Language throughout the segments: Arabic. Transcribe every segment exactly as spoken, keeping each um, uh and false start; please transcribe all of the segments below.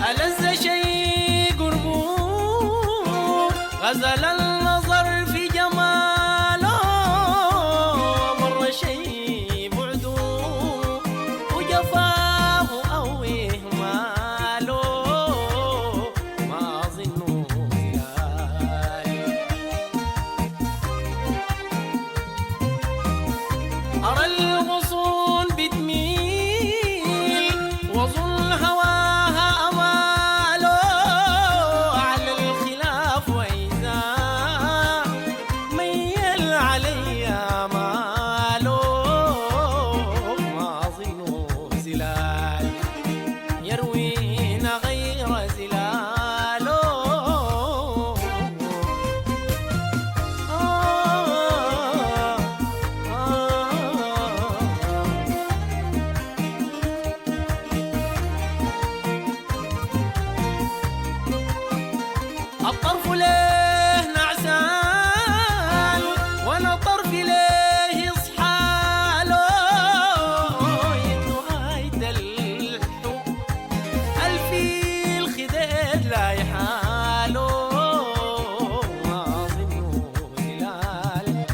ألذ شيء قربه غزل النظر في جماله، مر شيء بعده وجفاه أو إهماله، ما أظنه زلال. أرى الغصون بتميل وظل هواها أماله، على الخلاف وإذا ميل علي ماله، ما أظنه زلال يروينا غير زلاله. آه آه الطرف ليه نعسان وانا طرفي ليه يصحاله، يتوهايد الحب الفي الخديد لا يحاله، ما اظنه زلال.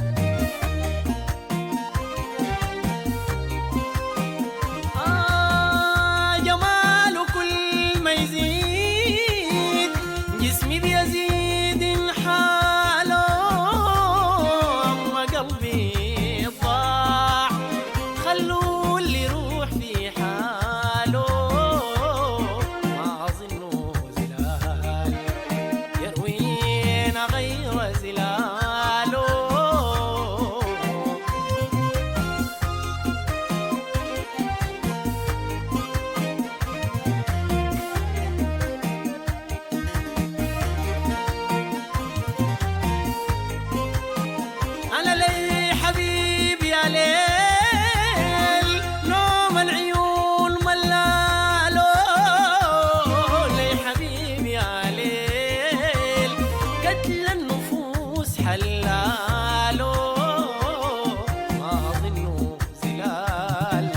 آه جماله كل ما يزيد جسمي بيزيد حاله، أما قلبي ضاع خلوا اللي يروح في حاله، ما أظنه زلال يروينا غير زلاله. أنا لي حبيب يا ليل نوم العيون ملاله، لي حبيب يا ليل قتل النفوس حلاله، ما أظنه زلال.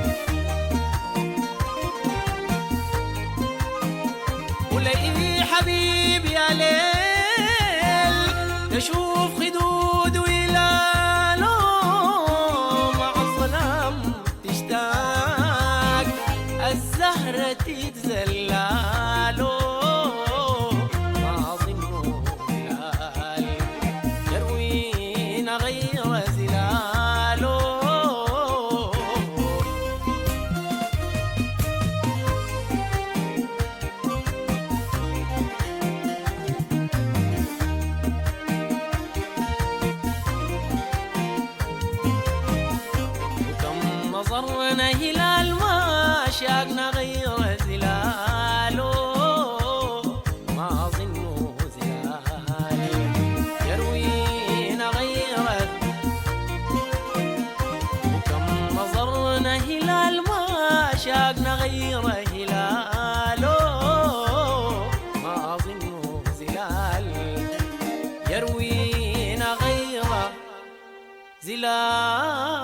ولي حبيب يا ليل يشوف خدود ولاله، مع الظلام تشتاق الزهرة تتزلاله، ما أظنه زلال يروينا غير زلاله. وكم نظرنا هلال ما شاقنا غير زلاله، ما أظنه زلال يروينا غير. وكم نظرنا هلال ما شاقنا غير هلاله، ما أظنه زلال يروينا غير زلال.